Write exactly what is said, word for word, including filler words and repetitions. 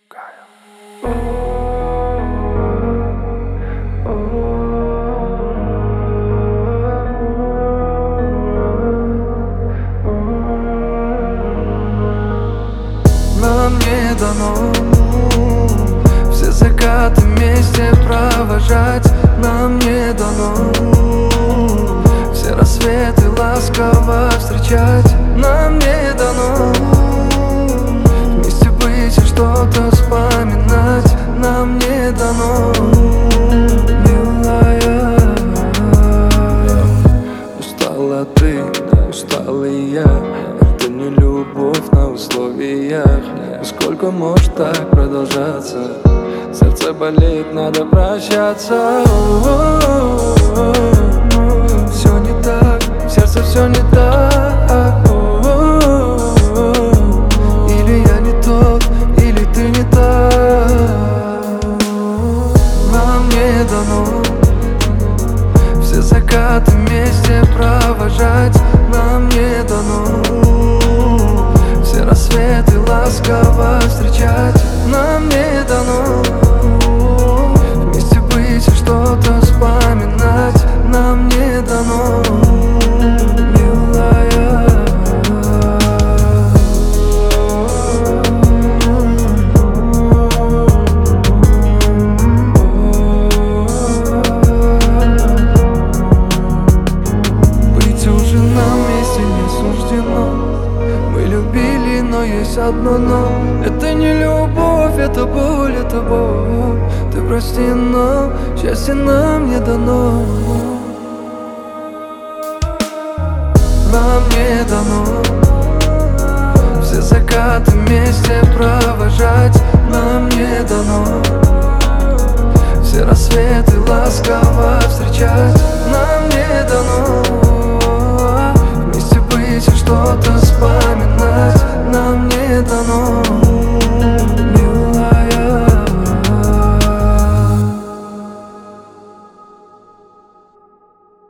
Нам не дано все закаты вместе провожать. Нам не дано все рассветы ласково встречать. Нам не дано вместе быть и что-то вспоминать. Нам не дано, милая. Устала ты, устал и я. Это не любовь на условиях. Сколько может так продолжаться? Сердце болит, надо прощаться. Все не так, в сердце все не так. Или я не тот, или ты не так. Нам не дано все закаты вместе провожать. Нам не дано все рассветы ласково встречать. Нам не дано вместе быть и что-то вспоминать. Нам не дано, милая. Быть уже нам вместе не суждено. Мы любили, но есть одно но. Это не любовь, это боль, это боль. Ты прости, но счастье нам не дано. Нам не дано все закаты вместе провожать. Нам не дано все рассветы ласково встречать. Нам не дано